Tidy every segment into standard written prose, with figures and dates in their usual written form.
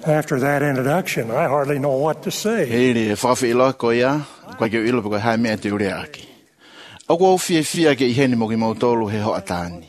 After that introduction, I hardly know what to say. Hei whakawhiloa ko ia, kwa ke ilo pako hai mea te ure aki. Ako au fia ke iheni mo ki mautolu he hoa tāni.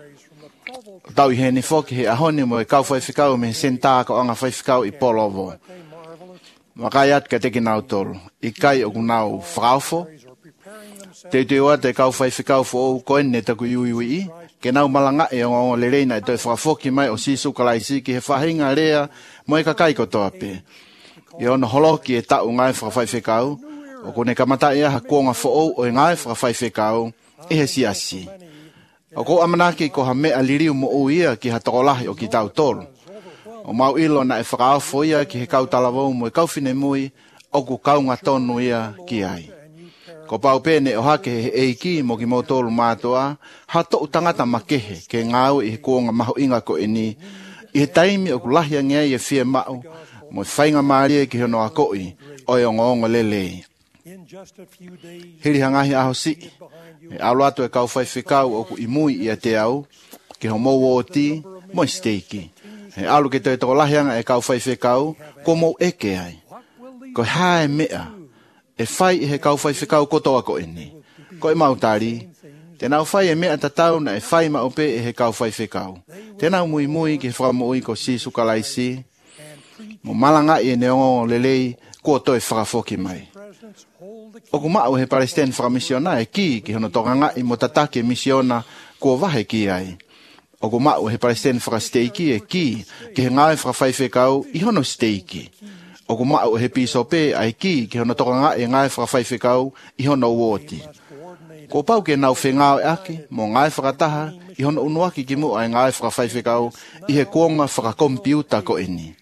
Tau iheni whoki he ahoni mo e kau whaiwhikau me sentā ka anga whaiwhikau I polovo. Makai at ka teki nau tolu. I kai o kunau whakawho. Te oa te kau whaiwhikau fo o koene taku iui. Ke nau malanga e o le reina e toi whakawhoki mai o sisu kalaisi ki he whahinga rea mo e kakai ko toa pe. I ona holoki e tau ngai whakawhaiwhikau. O kone kamata ia ha kuonga fo o e ngai whakawhaiwhikau e he siasi. O ko amanaki ko ha mea liriu mo o ia ki ha tokolahi o ki tau tolu. O mau ilo na e whakaawho ia ki he kau talavou mo e kauwhine mui o ku kaunga tonu ia ki ai. Ko pau pene o hake he eiki mo ki mo tolu mātua, ha to utangata makehe ke ngau I he kuonga maho inga ko eni, I he taimi o ku lahia ngea I e fie mau, mo e whainga maarie ki hono a koi, o e o ngongo lelei. Hiri hangahi aho si, e aluatu e kau whaiwhikau o ku imui I a te au, ki ho mou o ti, mo I steiki. He alu ke toi toko lahianga e kau whaiwhikau, ko mou eke ai. Ko hae mea, e whai I he kau whaiwhikau kotoa ko eni. Ko e mautari, tenau whai e mea tatau na e whai maupe e he kau whaiwhikau. Tenau mui mui ki whakamui ko sisu kalaisi, mo malanga I e neongo lelei, ko toi whakafoki mai. O kumau he Palestine whakamissiona e ki hono tokanga I mo tatake missiona ko wahe ki ai. O kumau he Palestine whakasteiki e ki he ngai whakawhaiwhikau I hono steiki. O kumau he pisope ai ki hono tokanga e ngai whakawhaiwhikau I hono uoti. Ko pau ke nau whengao e aki mo ngai whakataha I hono unuaki ki mu ai ngai whakawhaiwhikau I he kuonga whakakompiuta ko eni.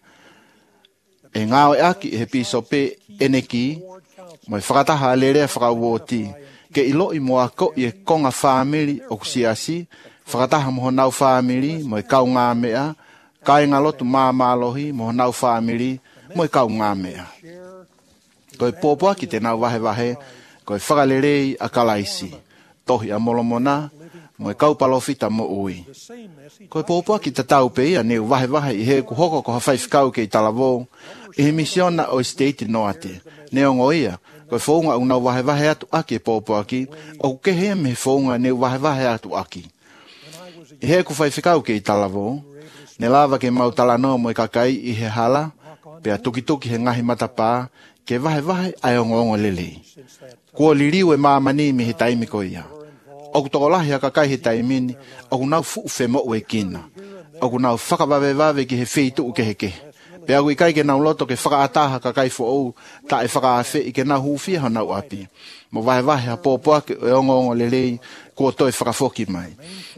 E ngao e aki he pisope ene ki mo e whakataha lerea whakauoti ke ilo I moa ko I e konga whaamiri o kusiasi whakataha moho nau whaamiri mo e kau ngā mea kai ngā lotu māmālohi moho nau whaamiri mo e kau ngā mea. Ko e pōpua ki te nau wahe ko e whakalerei a kalaisi tohi a molomona mo e kau palofita mo ui. Ko e pōpua ki te tau pe ia neu wahe I he kuhoko ko hawhaiwhikau ke I talavou I he misiona o state noate. Neongo ia, ko e whaunga unau wahe atu aki e pōpua ki, o ke hea me whaunga neu wahe atu aki. I he ku whaiwhikau ke I talavou, ne lava ke mau talanoa mo I kakai I he hala, pea tuki he ngahi matapā, ke wahe ai ongo lelei. Kua liriu e māmani me he taimi ko ia. O ku tokolahi a kakai he taimini, o ku nau fuu whemo ue kina. O ku nau whakawawewave ki he whitu ke he ke. Pea kui kai ke nau loto ke whakaataha kakai fo ou, ta e whakaafe I ke nau huwhia ha nau api. Mo wahe ha pōpua ke e ongo lelei, kua toi whakafoki mai.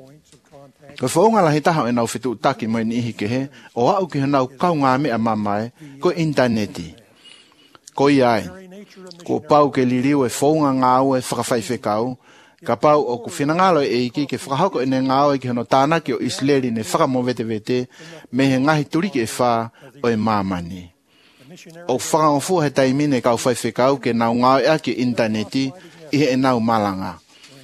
Ko whaunga lahi taha e nau whitu taki mo ni ihi ke he, o au ki he nau kau ngā mea mamae, ko interneti. Ko I ai, ko pau ke liriu e whaunga ngāu e whakawhaiwhikau, ka pau o ku whinangalo e iki ke whakahoko e ne ngāu e ki hono tānaki o Isleri ne whakamowete me he ngahi turiki e whā o e māmani. O whakangofu he taimine kau whaiwhikau ke nau ngāu e aki interneti I he e nau malanga.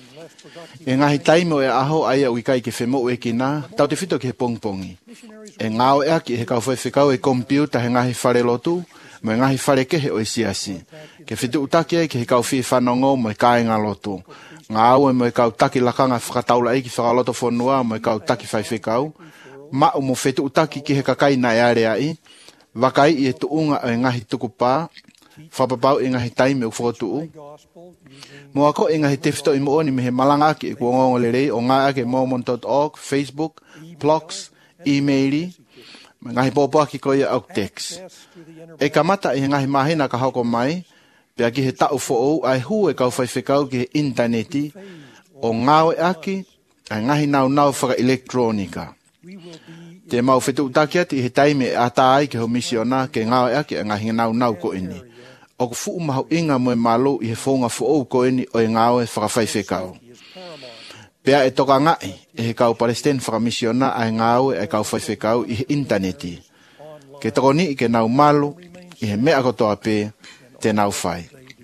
E ngahi taime o e aho ai au I kai ke whemo e ki nā, tau te whito ki he pongpongi. E ngāu e aki he kau whaiwhikau e kompiuta he ngahi whare lotu, mo e ngahi whare kehe o e siasi. Ke whitu utaki ai ke he kau whi whanongo mo e kāinga lotu. Ngā au e mo e kau taki lakanga whakataula e ki whakaloto whanua mo e kau taki whaiwhikau. Ma o mo whitu utaki ki he kakai na e are ai. Wakai I e tuunga o e ngahi tukupā. Whapapau e ngahi taime o whotuu. Mo ako e ngahi tewhito I mooni me he malanga ki e kuongongo lerei o ngā ake mormon.org, Facebook, blogs, e-maili. Ngahi pōpua ki koia au text. E kamata I he ngahi mahina ka hoko mai. Pea ki he tau fo'ou ai hu e kau whaiwhikau ki he interneti o ngāo e aki ai ngahi nau whaka elektronika. Te mau whetu utaki ati I he taime e ata ai ke ho misiona ke ngāo e aki ai ngahi nau ko eni. O ku fuu mahu inga mo e malu I he whaunga fo'ou ko eni o e ngāo e whakawhaiwhikau. Pea e toka ngai e he kau Palestine whakamisiona ai ngāo e kau whaiwhikau I he interneti. Ke toko ni I ke nau malu I he mea kotoa pe te nau whai.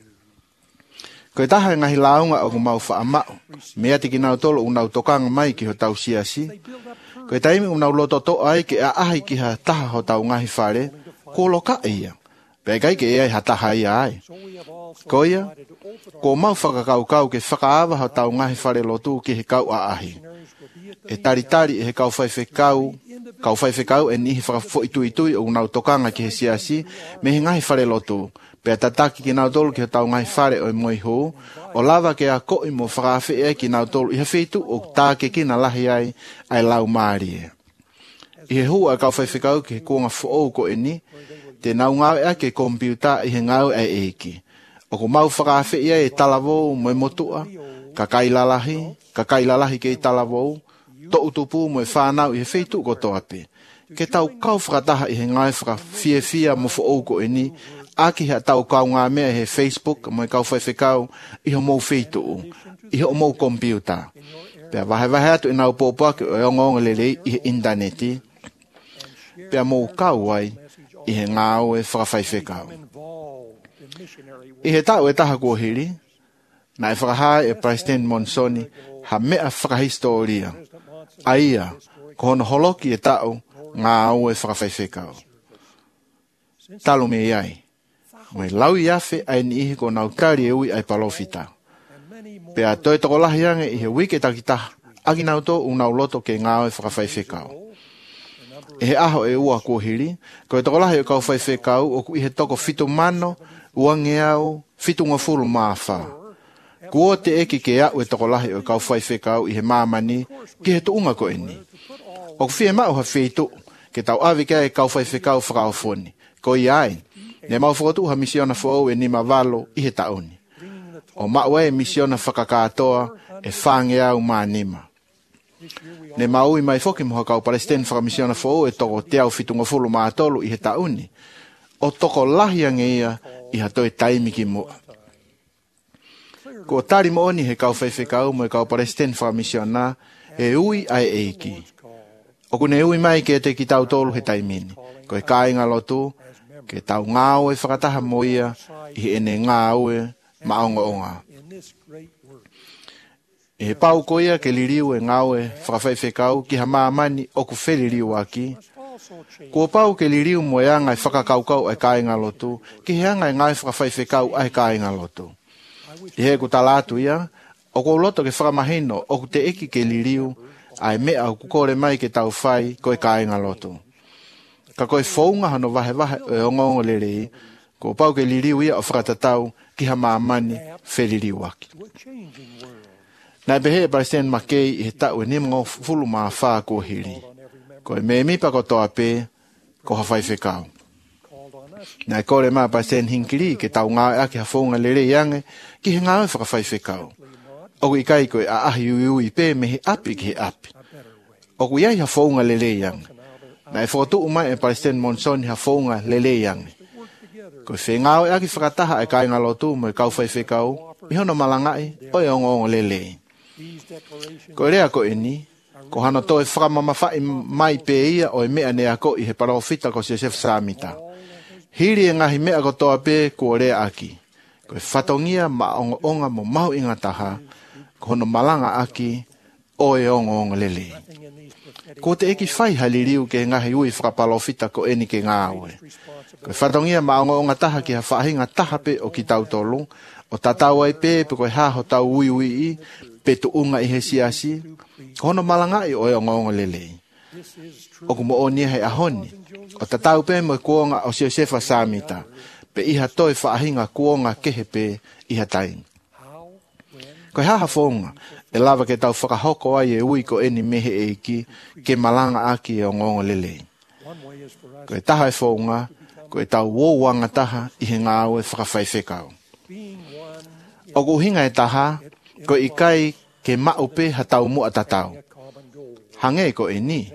Ko e taha ngahi launga o kumau whaamau, mea tiki nau tolo unau tokanga mai ki ho tau siasi. Ko e taimi unau loto to ai ki a ahi ki ha taha ho tau ngahi whare, ko loka ia. Pe kai ke ia hataha ia ai. Ko ia, ko mau whakakau ke whakaawa ha tau ngahi whare lotu ki he kau a ahi. E taritari e he kau whaiwhekau e nihi whakafo itui o nau tokanga ki he siasi, me he ngahi whare lotu. Pea tataki ki nau tolu ki he tau ngahi whare o moi hou, o lava ke a koi mo whakawhi e ki nau tolu i he whitu o tāke ki na lahi ai lau maari e. I he hua kau whaiwhekau ki he kuonga whoou ko e ni, te nau ngau ea ke kompiuta i he ngau e eiki. O ko mau whakawhi e talavou mo e motua, ka kailalahi ke i talavou, to utupu mo e whanau i he whitu ko toape. Ke tau kau whakataha i he ngai whakawhia mo whoou ko e ni, aki ha tau kau ngā mea he Facebook mo e kau whaiwhekau i ho mou whitu, i ho mou kompiuta. Pea wahe atu i nau pōpake o e ongonga lelei i he interneti, pea mou kau ai i he ngāo e whakawhaiwhekau. I he tau e taha kua hiri, na e whakahai e President Monsoni ha mea whakahistoria. Aia, ko hono holoki e tau ngāo e whakawhaiwhekau. Talo me iai. Mai lau i afe ai ni ihi ko nau tari e ui ai palofita. Pea toi toko lahi ange i he wike takitaha, aki nau tō unau loto ke ngāo e whakawhaiwhekau. E he aho e ua kua hiri, ko e toko lahi o kau whaiwhekau o ku i he toko fitu mano, uange au, fitu ngafuru māwha. Kua te eki ke au e toko lahi o kau whaiwhekau i he māmani, ki he tuunga ko eni. O ku whie mau ha whitu, ke tau awi kia e kau whaiwhekau whakaofoni. Ko i ai, ne mau whakatu ha misiona whao e ni mawalo i he taoni. O mau e misiona whakakatoa e whange au mānima. Ne mau i mai whoki moha kau Palestine whakamisiona whao e toko te au fitunga fulu mātolu i he taoni. O toko lahi ange ia i ha toi taimi ki mua. Ko tari mo oni he kau whaiwhekau mo e kau Palestine whakamisiona e ui ai eiki. O kune ui mai ke te ki tau tolu he taimini. Ko e kāinga lotu, ke tau ngāo e whakataha mo ia i ene ngāo e maonga. E he pau ko ia ke liriu e ngāo e whakawhaiwhekau ki ha māmani o ku wheliriu aki. Ko pau ke liriu mo e anga e whakakaukau ai kāinga lotu, ki he anga e ngai whakawhaiwhekau ai kāinga lotu. I he ku talatu ia, o ko loto ke whakamahino o ku te eki ke liriu ai mea o ku kore mai ke tau whai ko e kāinga lotu. Ka koe whaunga hano wahe e ongongo lerei, ko pau ke liriu ia o whakatatau ki ha māmani wheliriu aki. Nai behe e President Makei i he tau e nimongo fulu maa whaa ko hiri. Ko e me mipa ko toa pē, ko ha whaiwhekau. Nai kore maa President Hinkiri ke tau ngā ake ha whaunga lerei ange ki he ngā whakawhaiwhekau. Oku i kai koe a ahi ui pē me he api ki he api. Oku iai ha whaunga lerei ange. Na e whakatu umai e President Monsoni ha whaunga lelei ange. Ko e whengao e aki whakataha e kāinga lotu mo e kau whaiwhekau, i hono malangai o e ongo lelei. Ko e rea ko e ni, ko hano to e whakamamawhai mai pe ia o e mea ne ako i he parofita ko Joseph Samita. Hiri e ngahi mea ko toa pe ko rea aki. Ko e whatongia ma onga mo mau ingataha, ko hono malanga aki o e ongo lelei. Ko te eki whai haliriu ke ngahi ui whakapalofita ko eni ke ngāwe. Ko e whatongia maonga taha ki ha whahinga taha pe o ki tau tolu, o tatau ai pe ko e haho tau ui i, pe tu unga i he siasi, ko hono malangai o e onga lelei. O ku mo o nia he ahoni, o tatau pe mo e kuonga o Josefa Samita, pe iha toi whahinga kuonga kehe pe iha tainga. Ko e haha whonga, e lava ke tau whakahoko ai e ui ko eni mehe eiki ke malanga aki e o ngongo lelei. Ko e taha e whonga, ko e tau wōwanga taha i he ngāo e whakawhaiwhekau. O ku hinga e taha, ko i kai ke maupe ha tau mua tatau. Hange ko e ni.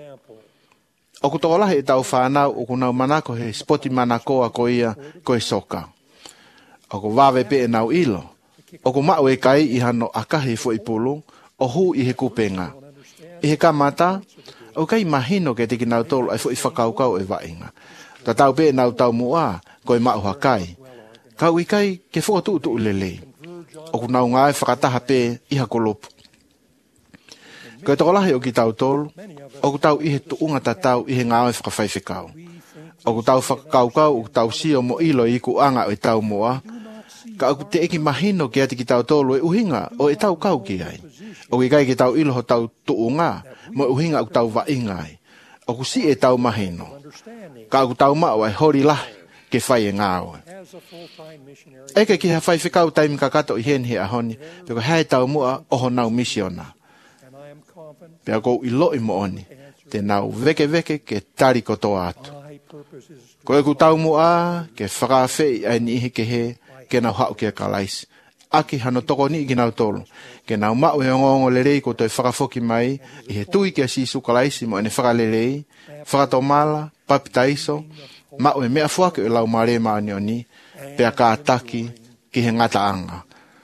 O ku tokolahi e tau whanau o ku nau manako he spoti manakoa ko ia ko e soka. O ku wawe pe e nau ilo. O ku mau e kai i hano akahi fo i pulu, o hu i he kupenga. I he kamata, o kai mahino ke tiki nau tolu ai fo i whakaukau e wainga. Ta tau pe nau tau mua, ko e mau hakai. Kau i kai ke fo tu lelei. O ku nau ngai whakataha pe i hakolopu. Ko e tokolahi o ki tau tolu, o ku tau i he tuunga tatau i he ngāwe whakawhaiwhekau. O ku tau whakakaukau, o ku tau sio mo ilo i ku anga o i tau moa. Ka aku te eki mahino ki ati ki tau tolu e uhinga o e tau kau ki ai. O ki kai ki tau ilo ho tau tuunga, mo e uhinga o ku tau vainga ai. O ku si e tau mahino. Ka aku tau mao ai hori lahi ke whai e ngāo. Eke ki ha whai whikau taimi kakato i hen he ahoni, peko hae tau mua oho nau misiona. Pea kou i loi mo oni, te nau veke ke tari kotoa atu. Ko e ku tau mua ke whakawhei ai ni ihe ke he, ke nau hau kia kalaisi. Aki hano toko ni ki nau tolu. Ke nau mau he ongongo lerei ko toi whakafoki mai, i he tui kia sisu kalaisi mo ene whakalerei, whakatomala, papitaiso, mau e mea fuake o lau mare maani o ni, pea ka ataki ki he ngata anga.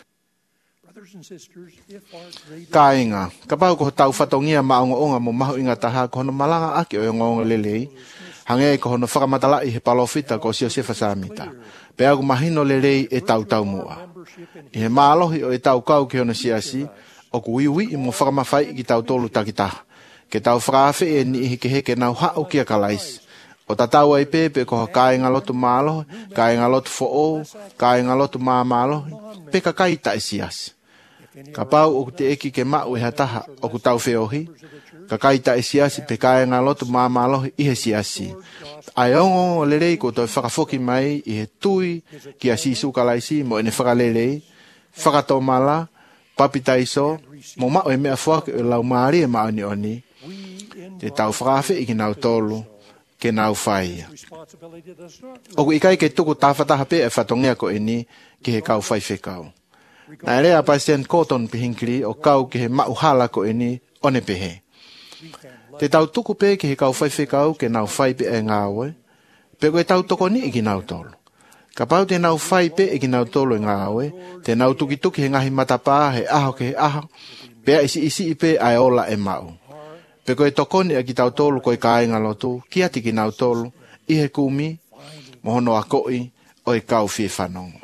Ka inga, ka pau ko tau whatongia maongo onga mo mahu inga taha ko hono malanga aki o ngongo lelei, hange ko hono whakamatala i he palofita ko sio sefa samita. Pea ku mahino lelei e tau mua. I he maalohi o e tau kau ki hono siasi, o ku iwi i mo whakamawhai ki tau tolu takitaha. Ke tau whakawhi e ni i ke heke nau hao kia kalaisi. O tatau ai pepe ko kāinga lotu mālohi, kāinga lotu fo'ou, kāinga lotu māmālohi, pe ka kaita e siasi. Ka pau o te eki ke mau e hataha o ku tau whiohi, ka kaita e siasi pe kāinga lotu māmālohi i he siasi. Ai ongo lerei ko toi whakafoki mai i he tui ki a sisu kalaisi mo ene whakalerei, whakatomala, papitaiso, mo mau e mea whake o lau maari e maoni oni, te tau whakawhi i ki nau tolu, ke nau whaia. Oku ikai ke tuku tāwhataha pe e whatongia ko eni ki he kau whai whekau. Nā rea President Cotton pihinkiri o kau ki he mauhala ko eni one pehe. Te tau tuku pe ki he kau whai whekau ke nau whai pe e ngāwe, pe koe tau toko ni i ki nau tolu. Ka pau te nau whai pe i ki nau tolu e ngāwe, te nau tuki he ngahi matapā he aho ke he aho, pe a isi i pe ai ola e mau. Pe koe tokoni a ki tau tolu koe kāinga lotu, ki ati ki nau tolu, i he kumi, mohono a koi, o e kau fie whanongo.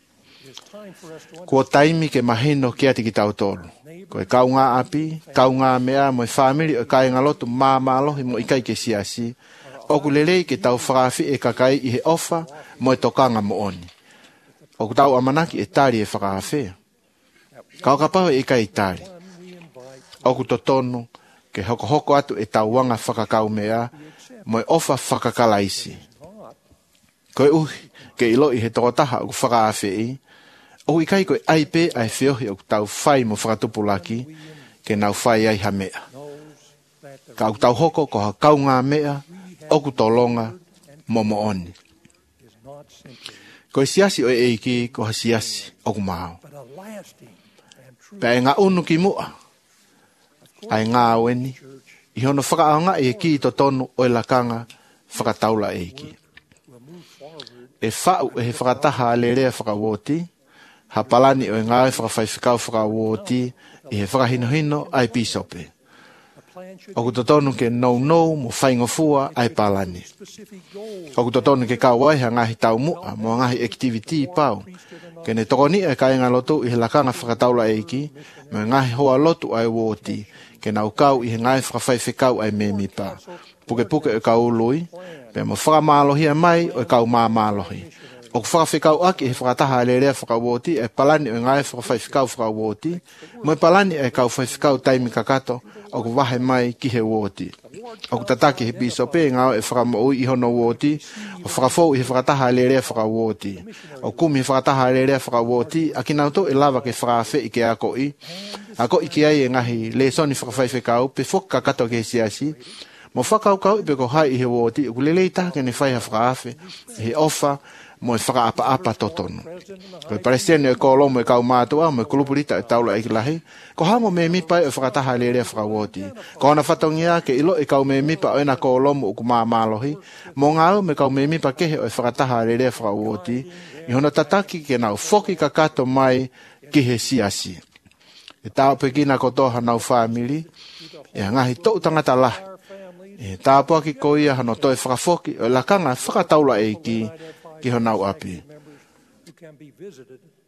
Kua taimi ke mahino ki ati ki tau tolu. Koe kau ngā api, kau ngā mea, mo e whamiri o kāinga lotu māmālohi mo ikai ke siasi, oku lelei ke tau whakawhi e kakai i he ofa, mo e tokanga mo oni. Oku tau amanaki e tari e whakawhi. Kau kapaho e kai tari. Oku totonu, ke hoko atu e tauanga whakakau mea, mo e ofa whakakalaisi. Koe uhi, ke ilo i he tokotaha o whakaawhi, o ikai koe aipe ai whiohi o tau whai mo whakatupulaki, ke nau whai ai ha mea. Ka tau hoko ko ha kau ngā mea, oku tolonga, momo oni. Koe siasi o e eiki, ko ha siasi, oku mao. Pea e ngā unu ki mua, ai ngā weni, i hono whakaanga e ki to tonu o e lakanga whakataula e ki. E whau e he whakataha a le rea whakawoti, ha palani o e ngāi whakawhaiwhikau whakawoti, i he whakahinohino ai pisope. Oku to tonu ke nou mo whaingofua ai palani. Oku to tonu ke kauai ha ngahi tau mua, mo ngahi activity pau. Ke ne tokoni e kāinga lotu i he lakanga whakataula e ki, me ngahi hoa lotu ai woti, ke nau kau i he ngai whakawhaiwhikau ai me mipa. Puke e kau lui, pe mo whakamālohi a mai o e kau māmālohi. O ku whakawhikau aki he whakataha le rea whakawoti e palani o e ngai whakawhaiwhikau whakawoti, mo e palani e kau whaiwhikau taimi kakato o ku wahe mai ki he woti. O ku tataki he pisope ngau e whakamoui i hono woti, o whakafou i he whakataha le rea whakawoti. O kumi he whakataha le rea whakawoti, a ki nauto e lava ke whakawhi i ke ako i, ako i ki ai e ngahi le soni whakawhaiwhikau, pe whakakato ke siasi, mo whakaukau i pe ko hai i he woti, o ku lelei taha ke ne whai ha whakawhi, he ofa, mo e whakaapa totonu. Ko e paresene e kolomo e kau mātua, mo e kulupurita e taula e kilahi, ko hamo me mipa e whakataha le rea whakawoti. Ko hana whatongia ke ilo e kau me mipa o ena kolomo o ku māmālohi, mo ngau me kau me mipa kehe o e whakataha le rea whakawoti, i hono tataki ke nau whoki kakato mai ki he siasi. E tau pekina kotoha nau whamiri, e ngahi tau tangata lahi. E tāpua ki koia hano toi whakafoki o lakanga whakataula e ki honau api.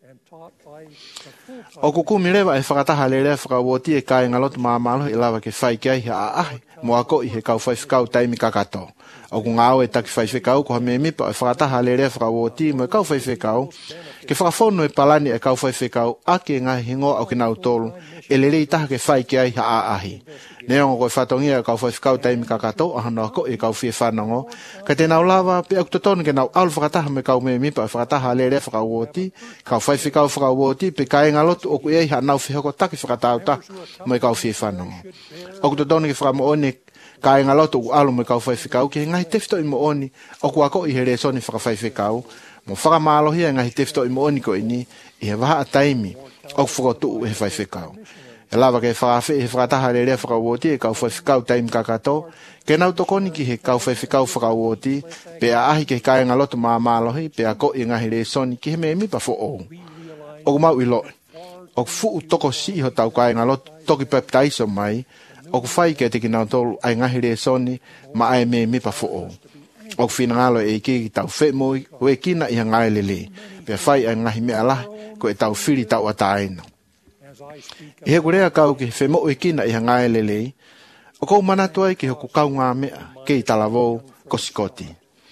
O kukumi lewa e whakataha le rea whakawoti e kai ngalotu maamalo i lawa ke whai kia i ha ahi mo ako i he kau whai whikau taimi kakato. O ku ngāo e taki whai whikau ko ha me mipa e whakataha le rea whakawoti mo e kau whai whikau ke whakafono e palani e kau whai whikau ake e ngai hingo au ki nau tolu e le rei taha ke whai kia i ha ahi. Neongo koe whatongia e kau whai whikau taimi kakato a hana ako i kau whie whanongo ka te nau lawa pe aku totonu ke nau alu whakataha me kau me mipa e whakataha le rea whakawoti kau whai whikau whakawoti pe kai ngalotu o ku e ha nau whihoko taki whakatau ta mo e kau whie whanongo. Oku totonu ke whakamo one kai ngalotu u alu mo e kau whai whikau ke ngai tefto i mo oni o ku ako i he resoni whakawhai whikau mo whakamalo hia ngai tefto i mo oni ko ini i he waha a taimi o ku whakotu u he whai whikau. E lawa ke whawhi he whakataha le rea whakawoti e kau whai whikau taimi kakato ke nau tokoni ki he kau whai whikau whakawoti pe a ahi ke kai ngalotu maamalohi pe a ko i ngahi resoni ki he me mipa fo o. O ku mau i loe. O ku fuu toko si ho tau kai ngalotu toki peptaiso mai o ku whai ke te ki nau tolu ai ngahi resoni ma ai me mipa fo o. O ku whina ngalo e ki tau whe moi o e kina i ha ngai lele pe whai ai ngahi mea lahi ko e tau whiri tau ataino. I he kurea kau ki he mo e kina i ha ngai lele o kou manatu ai ki hoku kau ngā mea ke i talavou ko Skoti.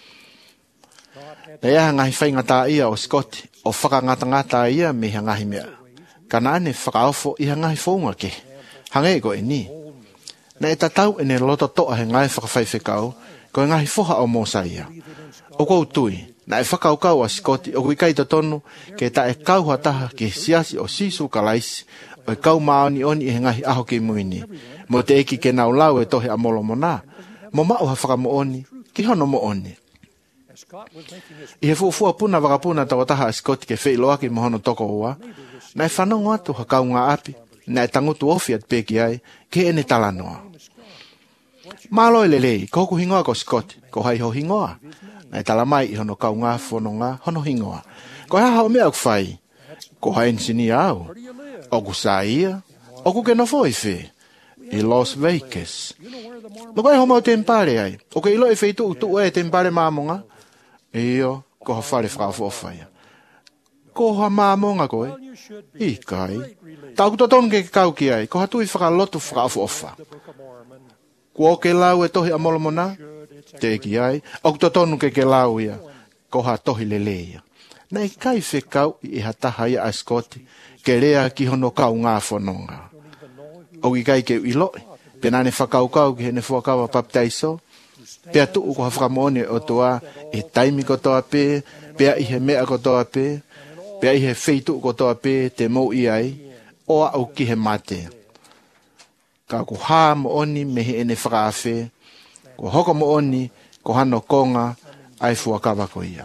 Na ia ngahi whai ngata ia o Skoti o whakangata ia me ha ngahi mea. Kana ane whakaofo i ha ngahi whaunga ke. Hange ko e ni. Na e tatau e ne loto toa he ngai whakawhai whikau ko e ngahi whoha o mosa ia. O kou tui, na e whakaukau a Skoti o kui kai tonu ke ta e kau hataha ke siasi o sisu kalaisi o e kau maoni oni i he ngahi aho ki muini. Mo te eki ke nau lau e tohe a molo mona. Mo mao ha whakamo oni, ki hono mo oni. I he fuufua puna wakapuna tawataha a Skoti ke whiloaki mo hono toko ua, na e whanongo atu ha kau ngā api, na e tangutu ofi at peki ai, ke ene talanoa. Malo e lelei, ko hoku hingoa ko Skoti, ko hai ho hingoa, na e talamai i hono kau ngā whanonga hono hingoa. Ko hai hao mea ku whai, ko hai ensini au, o ku saia, o ku ke nofo i whi, i Las Vegas. No koe homau tempare ai, o ke ilo e whi tu e tempare māmonga, iyo, ko ha whare whakawhawhaya. Ko ha māmonga koe, i kai. Tau kutotonu ke kau ki ai, ko ha tui whakalotu whakawhawha. Ko ke lau e tohi a molomona, te ki ai, o kutotonu ke lau ia, ko ha tohi leleia. Na i kai whekau i ha taha ia a Skoti, ke rea ki hono kau ngā whanonga. O i kai ke iloi, penane whakaukau ki hene whakawa paptaiso, pea tuu ko ha whakamone o toa e taimi ko toa pe, pea i he mea ko toa pe, pea i he wheitu ko toa pe te mou i ai, o au ki he mate. Ka ko haa mo oni me he ene whakawhe, ko hoko mo oni, ko hano konga, ai whakawa ko ia.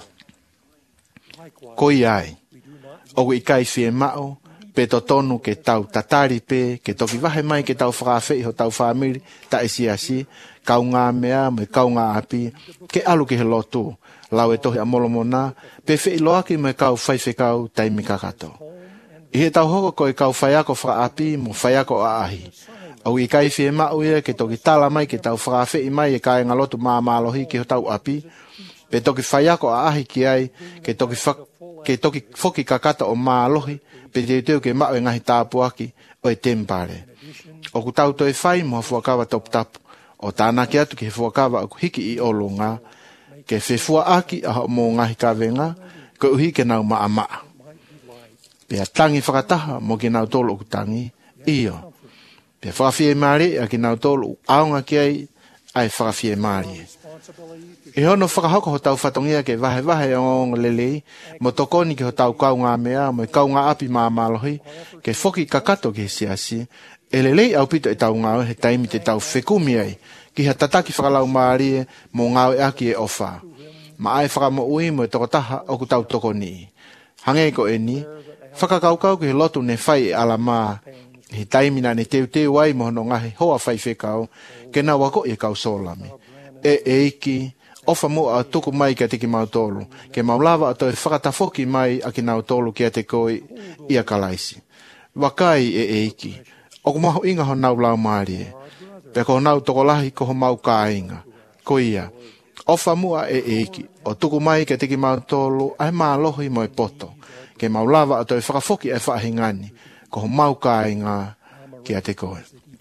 Ko i ai, o i kai whie mao, pe to tonu ke tau tatari pe, ke toki wahe mai ke tau whakawhe ho tau whamiri, ta esi asi, kau ngā mea, me kau ngā api, ke alu ke he lotu, lau e tohi a molomona, pe whi loaki me kau whaiwhe kau taimi kakato. I he tau hoko ko e kau whaiako whaapi, mo whaiako a ahi. Au i kai whie mau ia, ke toki tala mai ke tau whakawhe i mai e kai ngalotu māmalohi ke ho tau api, pe toki whaiako a ahi ki ai, ke toki whoki kakata o mālohi, pe te teo ke mau e ngahi tāpuaki o e tempare. O ku tau toi whai mo whuakawa top tapu, o tāna ki atu ke whuakawa o hiki i olunga, ke whewhua aki a mo ngahi kawenga, ko uhi ke nau maa maa. Pea tangi whakataha mo ke nau tolu o kutangi, iyo. Pea whakawhie maari a ke nau tolu aonga ki ai whakawhie maari. E hono whakahoko ho tau whatongia ke wahe o lelei, mo tokoni ke ho tau kau ngā mea, mo kau ngā api māmalohi, ke whoki kakato ke siasi, e lelei au pito e tau ngāo he taimi te tau whekumi ai, ki ha tataki whakalau maari mo ngāo e aki e ofa. Ma ai whakamo ui mo e tokotaha o ku tau tokoni. Hange ko e ni, whakakaukau ke he lotu ne whai e ala maa, he taimi na ne teu ai mo hono ngahe hoa whai whekau, ke na wako e kau solame. E eiki, ofa mo a tuku mai kia tiki mautolu, ke maulawa ato e whakatafoki mai a ki nautolu kia te koi ia kalaisi. Wakai e eiki, o ku maho inga ho nau lau maari e, pe ko nau tokolahi ko ho mau ka inga, ko ia, ofa mo a e eiki, o tuku mai kia tiki mautolu ai maa lohi mo e poto, ke ke maulawa o toi whakafoki e whaahingani, ko ho mau kāinga ki a te koe.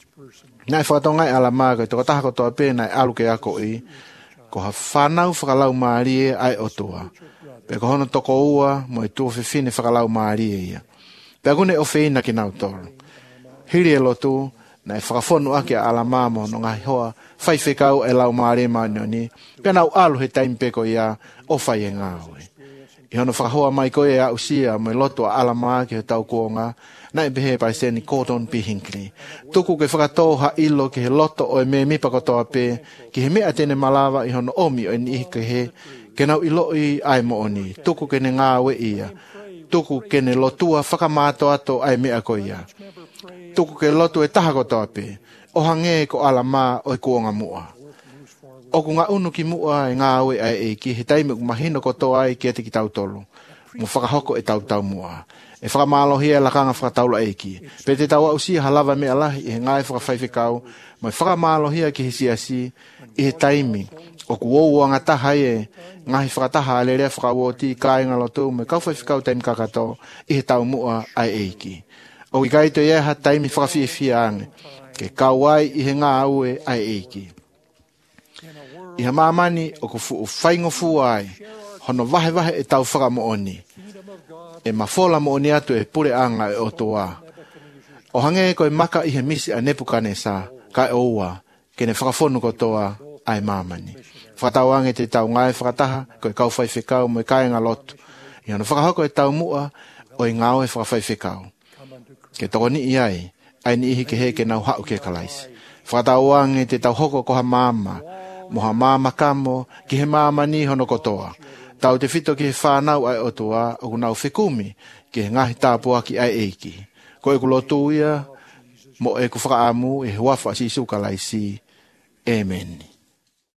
Nai whakatongai ala maa koe, toko taha kotoa pēnei alu ke ako i, ko ha whanau whakalau maarie ai otua. Pe ko hono toko ua, mo i tua whiwhine whakalau maarie ia. Pe akune o whina ki nau tolu. Hiri e lotu, na e whakafonu ake a ala maa mo no ngahi hoa, whaiwhekau e lau maarie maanioni, pe nau alu he taimpeko ia o whai e ngāwe. I hono whakahoa mai koe e a usia mo i lotu a ala maa ki he tau kuonga, na e behe pai seni Gordon B. Hinckley. Tuku ke whakatoha ilo ki he loto o e me mipa kotoa pe, ki he mea tene malawa i hono omi o ni ke he, ke nau ilo i ai mo oni. Tuku ke ne ngāwe ia. Tuku ke ne lotua whakamāto ato ai mea ko ia. Tuku ke lotu e taha kotoa pe, o hange ko ala maa o e kuonga mua. O ku ngā unu ki mua e ngāwe ai e ki he taime ku mahino kotoa ai ki ate ki tautolo. Mo whakahoko e tautau mua. E whakamālohia e lakanga whakataula eiki. Pe te taua usia halawa me alahi e ngai whakawhaiwhekau, mai whakamālohia ki he siasi i he taimi. O ku ouua ngataha e ngahi whakataha a lerea whakawoti kāinga lotu me kauwhaiwhekau taimi kakato i he tau mua ai eiki. O i kaito e ha taimi whakawhiwhia ange, ke kauai i he ngā aue ai eiki. I ha mamani o ku whaingofu ai, hono wahe e tau whakamooni. E mawhola mo oni atu e pure anga e otoa. O hange koe maka i he misi a Nebukanesa, ka e oua, ke ne whakafonu kotoa ai mamani. Whakatau ange te tau ngai whakataha, koe kau whaiwhekau mo e kāinga lotu. I hano whakahoko e tau mua, o i ngāo e whakawhaiwhekau. Ke toko ni i ai ni ihi ke he ke nau hau ke kalaisi. Whakatau ange te tau hoko koha māma, moha māma kamo, ki he mamani hono kotoa. Tau te whito ki he whānau ai otua o kunau whikumi ki he ngahi tāpua ki ai eiki. Ko e kulotu ia mo e ku whakaamu e huafa si sukalaisi. Amen.